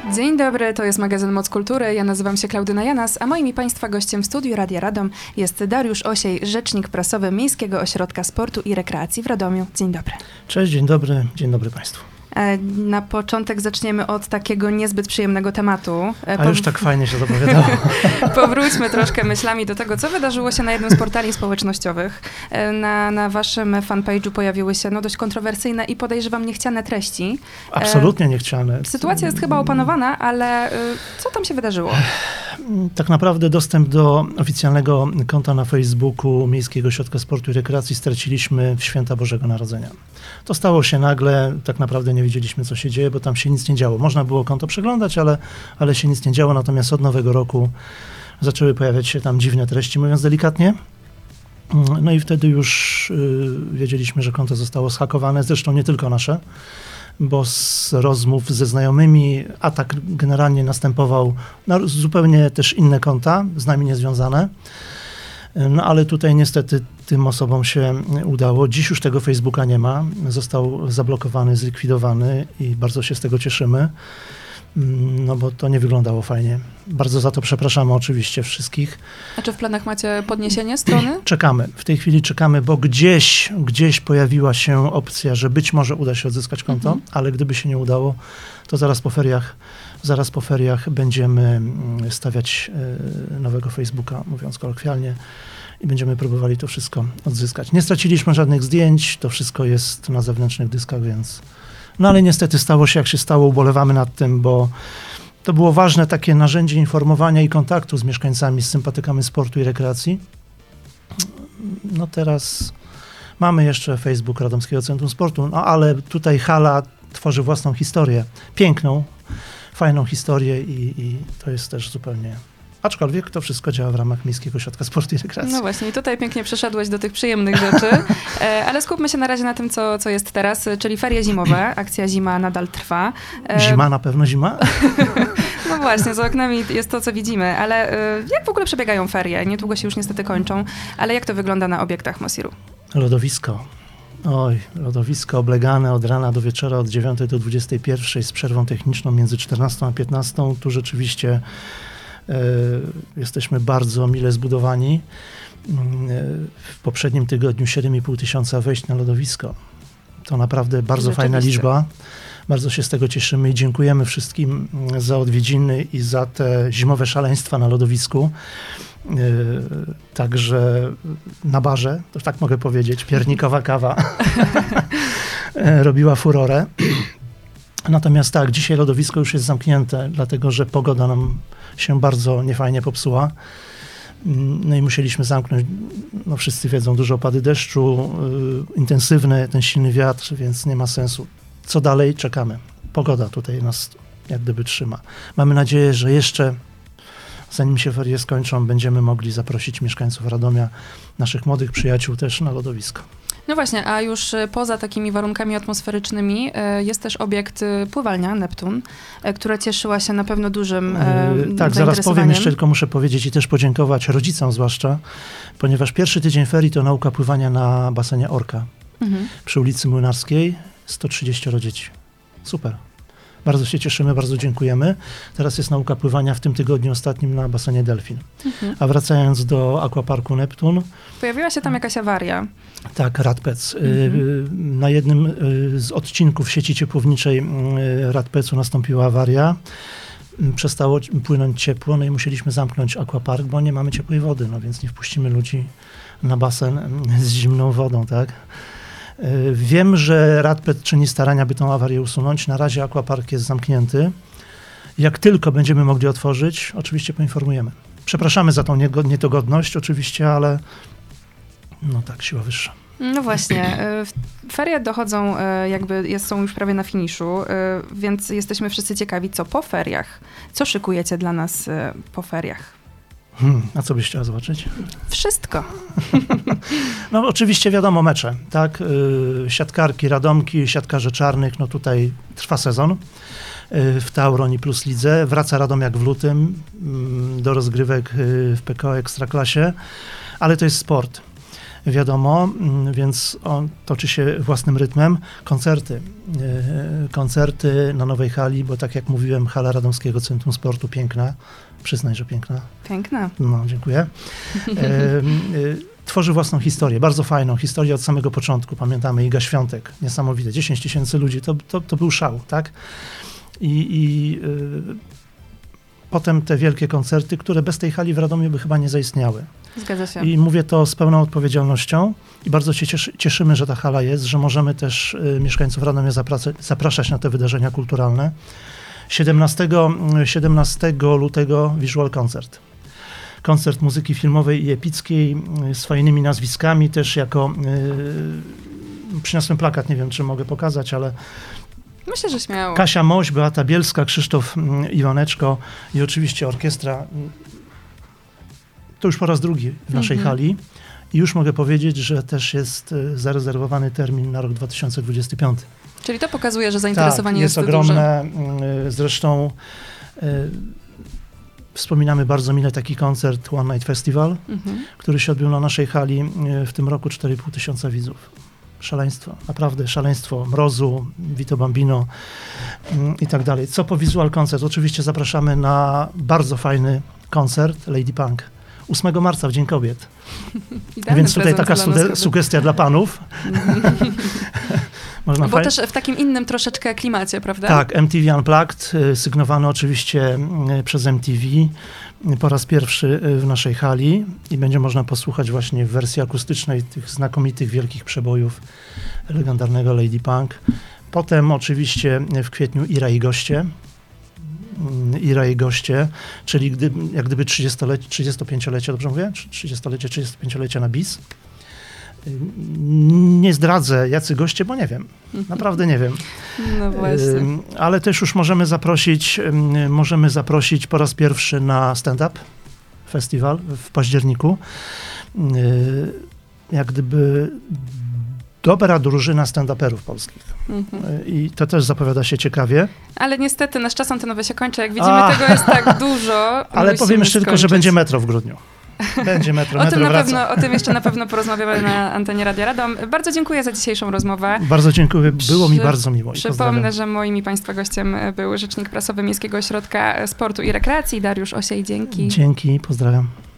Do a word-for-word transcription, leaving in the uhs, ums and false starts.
Dzień dobry, to jest magazyn Moc Kultury. Ja nazywam się Klaudyna Janas, a moim i Państwa gościem w studiu Radia Radom jest Dariusz Osiej, rzecznik prasowy Miejskiego Ośrodka Sportu i Rekreacji w Radomiu. Dzień dobry. Cześć, dzień dobry, dzień dobry Państwu. Na początek zaczniemy od takiego niezbyt przyjemnego tematu. A Pow... już tak fajnie się dopowiadało. Powróćmy troszkę myślami do tego, co wydarzyło się na jednym z portali społecznościowych. Na, na waszym fanpage'u pojawiły się no, dość kontrowersyjne i podejrzewam niechciane treści. Absolutnie niechciane. Sytuacja jest chyba opanowana, ale co tam się wydarzyło? Tak naprawdę dostęp do oficjalnego konta na Facebooku Miejskiego Ośrodka Sportu i Rekreacji straciliśmy w święta Bożego Narodzenia. To stało się nagle, tak naprawdę nie wiedzieliśmy, co się dzieje, bo tam się nic nie działo. Można było konto przeglądać, ale, ale się nic nie działo, natomiast od nowego roku zaczęły pojawiać się tam dziwne treści, mówiąc delikatnie. No i wtedy już yy, wiedzieliśmy, że konto zostało zhakowane, zresztą nie tylko nasze, bo z rozmów ze znajomymi atak generalnie następował na zupełnie też inne konta, z nami niezwiązane. No ale tutaj niestety tym osobom się udało. Dziś już tego Facebooka nie ma. Został zablokowany, zlikwidowany i bardzo się z tego cieszymy, no bo to nie wyglądało fajnie. Bardzo za to przepraszamy oczywiście wszystkich. A czy w planach macie podniesienie strony? Czekamy. W tej chwili czekamy, bo gdzieś, gdzieś pojawiła się opcja, że być może uda się odzyskać konto, mhm. ale gdyby się nie udało, to zaraz po feriach Zaraz po feriach będziemy stawiać nowego Facebooka, mówiąc kolokwialnie, i będziemy próbowali to wszystko odzyskać. Nie straciliśmy żadnych zdjęć, to wszystko jest na zewnętrznych dyskach, więc... No ale niestety stało się jak się stało, ubolewamy nad tym, bo to było ważne takie narzędzie informowania i kontaktu z mieszkańcami, z sympatykami sportu i rekreacji. No teraz mamy jeszcze Facebook Radomskiego Centrum Sportu, no ale tutaj hala tworzy własną historię, piękną, fajną historię i, i to jest też zupełnie... Aczkolwiek to wszystko działa w ramach Miejskiego Ośrodka Sportu i Rekreacji. No właśnie, i tutaj pięknie przeszedłeś do tych przyjemnych rzeczy, ale skupmy się na razie na tym, co, co jest teraz, czyli ferie zimowe. Akcja Zima nadal trwa. Zima? Na pewno zima? No właśnie, za oknami jest to, co widzimy, ale jak w ogóle przebiegają ferie? Niedługo się już niestety kończą, ale jak to wygląda na obiektach Mosiru? Lodowisko. Oj, lodowisko oblegane od rana do wieczora, od dziewiątej do dwudziestej pierwszej z przerwą techniczną między czternastą a piętnastą. Tu rzeczywiście e, jesteśmy bardzo mile zbudowani. E, w poprzednim tygodniu siedem i pół tysiąca wejść na lodowisko. To naprawdę bardzo fajna liczba. Bardzo się z tego cieszymy i dziękujemy wszystkim za odwiedziny i za te zimowe szaleństwa na lodowisku. Yy, także na barze, to tak mogę powiedzieć, piernikowa kawa robiła furorę. Natomiast tak, dzisiaj lodowisko już jest zamknięte, dlatego że pogoda nam się bardzo niefajnie popsuła. No i musieliśmy zamknąć, no wszyscy wiedzą, duże opady deszczu, yy, intensywny ten silny wiatr, więc nie ma sensu. Co dalej? Czekamy. Pogoda tutaj nas jak gdyby trzyma. Mamy nadzieję, że jeszcze zanim się ferie skończą, będziemy mogli zaprosić mieszkańców Radomia, naszych młodych przyjaciół też na lodowisko. No właśnie, a już poza takimi warunkami atmosferycznymi jest też obiekt pływalnia Neptun, która cieszyła się na pewno dużym yy, Tak, zaraz powiem, jeszcze tylko muszę powiedzieć i też podziękować rodzicom zwłaszcza, ponieważ pierwszy tydzień ferii to nauka pływania na basenie Orka mhm. przy ulicy Młynarskiej, sto trzydzieści dzieci. Super. Bardzo się cieszymy, bardzo dziękujemy. Teraz jest nauka pływania w tym tygodniu ostatnim na basenie Delfin. Mhm. A wracając do aquaparku Neptun. Pojawiła się tam jakaś awaria. Tak, Radpec. Mhm. Na jednym z odcinków sieci ciepłowniczej Radpecu nastąpiła awaria. Przestało płynąć ciepło, no i musieliśmy zamknąć aquapark, bo nie mamy ciepłej wody, no więc nie wpuścimy ludzi na basen z zimną wodą, tak? Wiem, że Radpet czyni starania, by tą awarię usunąć. Na razie aquapark jest zamknięty. Jak tylko będziemy mogli otworzyć, oczywiście poinformujemy. Przepraszamy za tą niedogodność oczywiście, ale no tak, siła wyższa. No właśnie, ferie dochodzą, jakby są już prawie na finiszu, więc jesteśmy wszyscy ciekawi, co po feriach. Co szykujecie dla nas po feriach? Hmm, a co byś chciała zobaczyć? Wszystko. No oczywiście wiadomo, mecze, tak? Yy, siatkarki, Radomki, siatkarze czarnych, no tutaj trwa sezon yy, w Tauron Plus Lidze. Wraca Radomiak w lutym yy, do rozgrywek yy, w P K O Ekstraklasie, ale to jest sport. wiadomo, więc on toczy się własnym rytmem. Koncerty. Koncerty na nowej hali, bo tak jak mówiłem, hala Radomskiego Centrum Sportu piękna. Przyznaj, że piękna. Piękna. No, dziękuję. Tworzy własną historię, bardzo fajną historię od samego początku. Pamiętamy Iga Świątek, niesamowite, dziesięć tysięcy ludzi, to, to, to był szał, tak? I, i y, potem te wielkie koncerty, które bez tej hali w Radomiu by chyba nie zaistniały. Zgadza się. I mówię to z pełną odpowiedzialnością i bardzo się cieszy, cieszymy, że ta hala jest, że możemy też y, mieszkańców Radomia zapraszać, zapraszać na te wydarzenia kulturalne. siedemnastego lutego Visual Concert. Koncert muzyki filmowej i epickiej z fajnymi nazwiskami, też jako... Yy, przyniosłem plakat, nie wiem, czy mogę pokazać, ale... Myślę, że śmiało. Kasia Moś, Beata Bielska, Krzysztof Iwaneczko i oczywiście orkiestra. To już po raz drugi w naszej Mhm. hali. I już mogę powiedzieć, że też jest zarezerwowany termin na rok dwa tysiące dwudziesty piąty. Czyli to pokazuje, że zainteresowanie tak, jest, jest duże. ogromne. Zresztą y, wspominamy bardzo mile taki koncert One Night Festival, Mhm. który się odbył na naszej hali y, w tym roku, cztery i pół tysiąca widzów. Szaleństwo, naprawdę szaleństwo mrozu, Vito Bambino y, i tak dalej. Co po Visual Concert? Oczywiście zapraszamy na bardzo fajny koncert Lady Punk. ósmego marca w Dzień Kobiet. Idealny Więc tutaj prezent taka dla nas suge- kobiet. sugestia dla panów. Można Bo faj- też w takim innym troszeczkę klimacie, prawda? Tak, M T V Unplugged, y, sygnowany oczywiście y, przez M T V y, po raz pierwszy y, w naszej hali i będzie można posłuchać właśnie w wersji akustycznej tych znakomitych, wielkich przebojów legendarnego Lady Punk. Potem oczywiście w kwietniu Ira i goście. Y, Ira i goście, czyli gdy, jak gdyby trzydziestolecie, trzydziestopięciolecie, dobrze mówię? trzydziestolecie, trzydziestopięciolecie na bis. Y, Nie zdradzę, jacy goście, bo nie wiem. Naprawdę nie wiem. No właśnie. Ym, Ale też już możemy zaprosić, ym, możemy zaprosić po raz pierwszy na stand-up festiwal w październiku. Yy, Jak gdyby dobra drużyna stand-uperów polskich. Mhm. Yy, I to też zapowiada się ciekawie. Ale niestety nasz czas antenowy się kończy. Jak widzimy, A. tego jest tak dużo. Ale musimy powiem jeszcze tylko, że skończyć. będzie metro w grudniu. Będzie metro, O metro tym, na wraca. pewno, o tym jeszcze na pewno porozmawiamy na antenie Radia Radom. Bardzo dziękuję za dzisiejszą rozmowę. Bardzo dziękuję, było mi Przy- bardzo miło. i Przypomnę, pozdrawiam. że moim i Państwa gościem był rzecznik prasowy Miejskiego Ośrodka Sportu i Rekreacji, Dariusz Osiej. Dzięki. Dzięki, pozdrawiam.